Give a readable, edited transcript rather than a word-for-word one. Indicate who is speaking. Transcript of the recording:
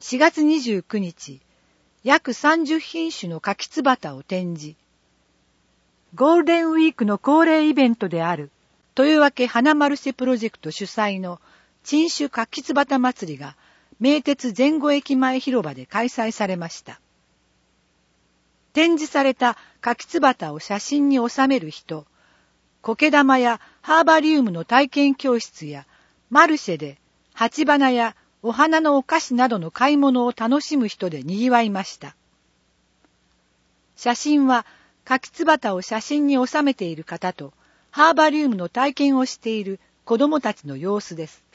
Speaker 1: 4月29日、約30品種の柿つばたを展示。ゴールデンウィークの恒例イベントである豊分花マルシェプロジェクト主催の珍種柿つばた祭りが名鉄前後駅前広場で開催されました。展示された柿つばたを写真に収める人、苔玉やハーバリウムの体験教室やマルシェで鉢花やお花のお菓子などの買い物を楽しむ人で賑わいました。写真は柿つばたを写真に収めている方とハーバリウムの体験をしている子どもたちの様子です。